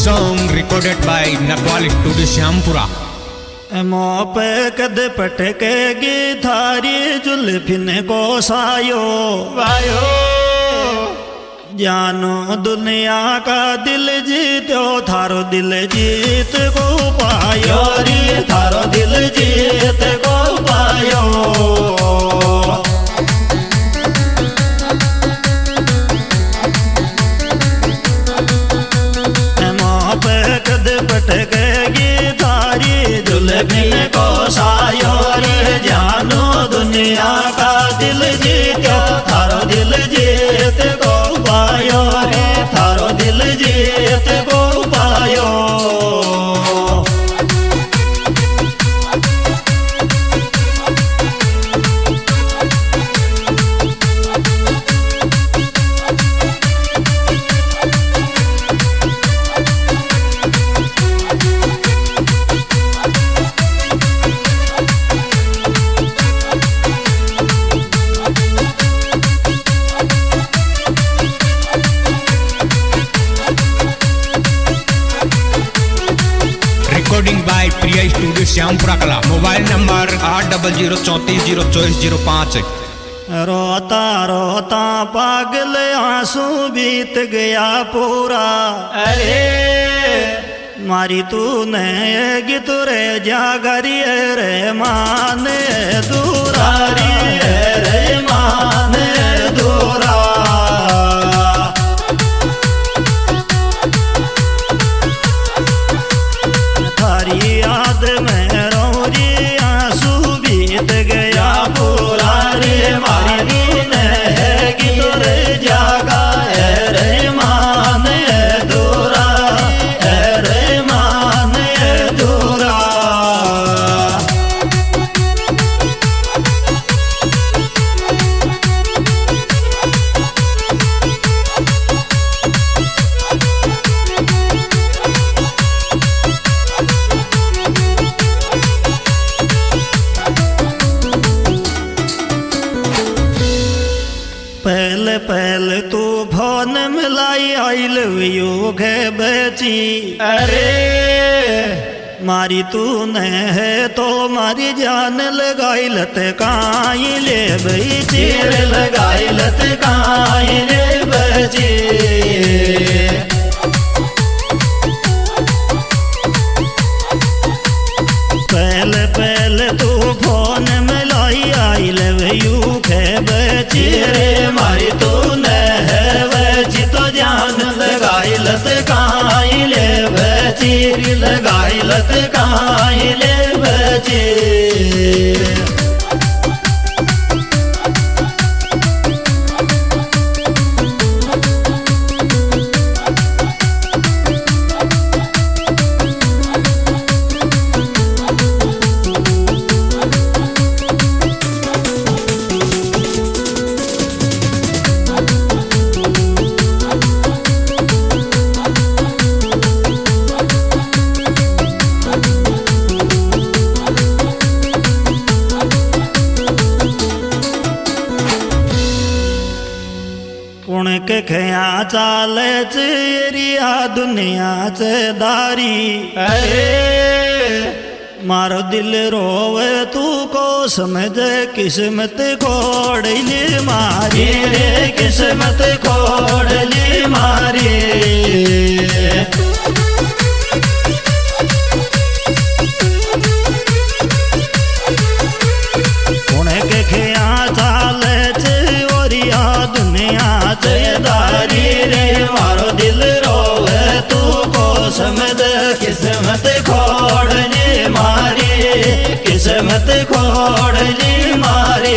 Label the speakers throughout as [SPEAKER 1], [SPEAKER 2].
[SPEAKER 1] song recorded by Nakwal Studio Syampura.
[SPEAKER 2] पे कद पटकेगी थारी जुल्फिन को सायो वायो जानो दुनिया का दिल जीतो थारो दिल जीत को पायो रे थारो दिल जीत को पायो पे कद पटकेगी थारी जुल्फिन को सायो रे जानो दुनिया का दिल जीतो थारो दिल जीत को पायो रे थारो दिल जीत को पायो
[SPEAKER 1] Recording by Priya Studio Syampura Kala. Mobile number 8004302405.
[SPEAKER 2] रोता रोता पागल आंसू बीत गया पूरा अरे मारी तूने गीत रे जागरी रे मान दूरारी रे मान दूरा थारी याद में रोरी आंसू बीत गया पूरा रे मारी ने गीत रे जागा रे मान दूरा रे मान दूरा पहले पहले तू फोन मिलाई आई लव यू घे बेची अरे मारी तूने है तो मारी जान लगाई लत काई ले बेची लगाई लत काई ले बेची पहले पहले तू फोन मिलाई आई लव यू घे बेची रे मारी तूने है बेची तो जान लगाई लत काई ले बेची लगाई लत काई ले बेची के खया चाले चेरिया दुनिया से दारी अरे मारो दिल रोवे तू को समझ किस्मत खोड़ली मारी रे किस्मत खोड़ली मारी के खया चाले चोरिया दुनिया दारी रे मारो दिल रोवे तू को समझ किस्मत खोड़ली मारी किस्मत खोड़ली मारी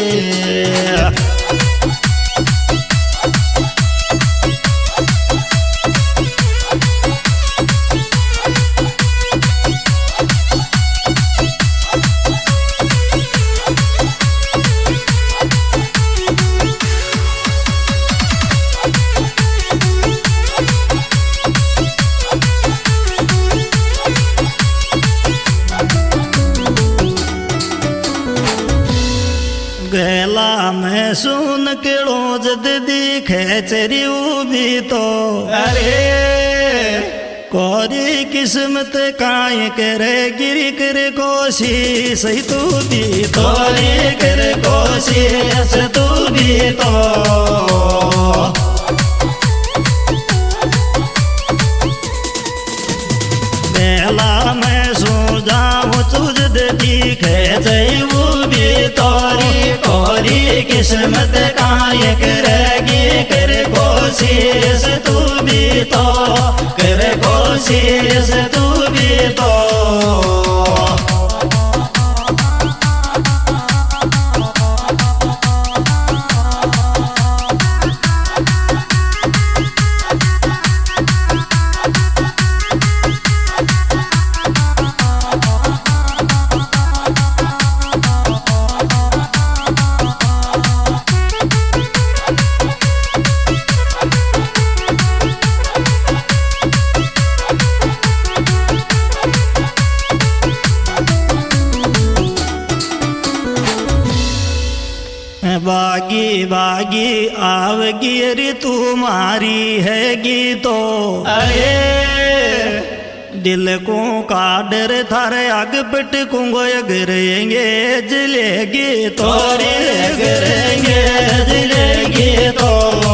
[SPEAKER 2] गला में सुन केड़ो जद दिखे चरियो भी तो अरे कोरी किस्मत काय करे गिरी कर कोशिश तू भी तोरी कर कोशिश तू भी तो बेला मैं सो जाऊं तुझ दिखे वो भी तोरी कोरी किस्मत काय करेगी कर कोशिश तू भी तो कर कोशिश तू भी तो बागी बागी आवगी रे तुम्हारी हैगी तो अरे दिल को काडर थारे आग पिट कुंगो अगरेंगे जलेगी तोरी अगरेंगे जलेगी तो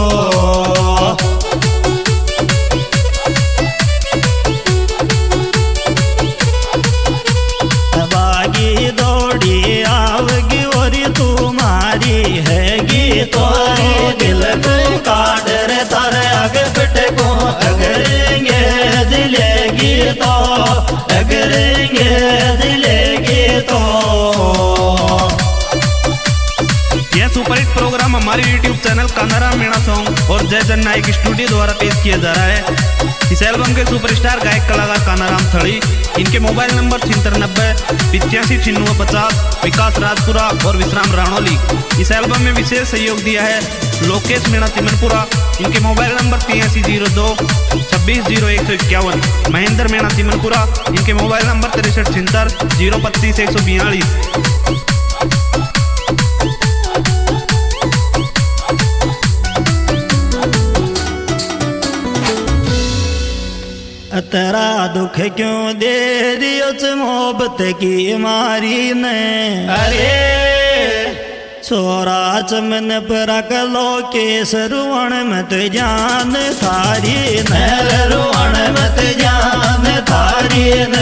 [SPEAKER 2] बागी दौड़ी आवगी और तुम्हारी हैगी तोरी दिल को काडर थारे आग पिट को अगरेंगे दिलेगी तो अगरेंगे दिलेगी तो
[SPEAKER 3] यह सुपरहिट प्रोग्राम हमारे YouTube channel Kanaram Meena song और जय जन नायक स्टूडियो द्वारा पेश किया जा रहा है। इस एल्बम के सुपरस्टार गायक कलाकार कानाराम थड़ी, इनके मोबाइल नंबर 9390 85 9650, विकास राजपुरा और विश्राम राणोली। इस एल्बम में विशेष सहयोग दिया है लोकेश मीणा तिमनपुरा, इनके मोबाइल नंबर 8302 260151, महेंद्र मीणा तिमनपुरा, इनके मोबाइल नंबर 6376 025 142।
[SPEAKER 2] तेरा दुख क्यों दे रही उस मोहब्बत की मारी ने अरे छोरा चमन पर कलो के सरुवण मत जान थारी न रुवण मत जान थारी न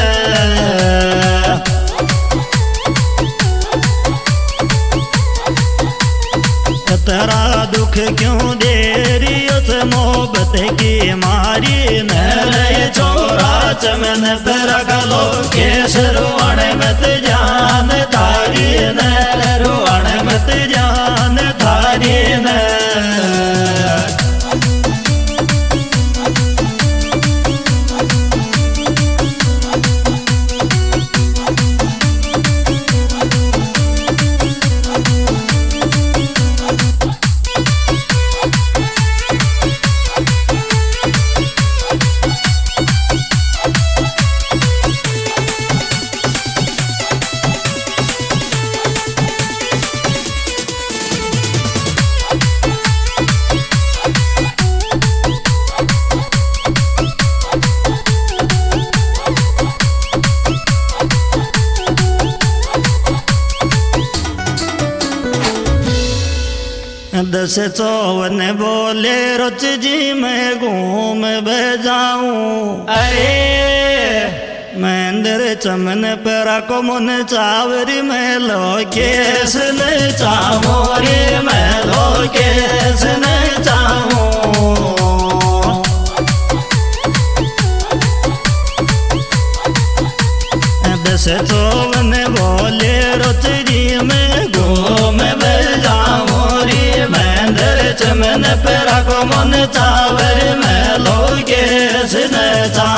[SPEAKER 2] तेरा दुख क्यों दे रही उस मोहब्बत की मारी न छोरा चमन पर गलो के रुवण मत जान थारी न रुवण मत जान थारी न दस चौवन बोले रुच जी मैं घूम बजाऊं अरे महेंद्र चमन पर को मुन चावरी मैं लो केस न चावरी मैं लो केस न चाहूं दस चौवन बोले रुच जी मैं घूम बजाऊं चमन पर को मन चावर में लोगे न चा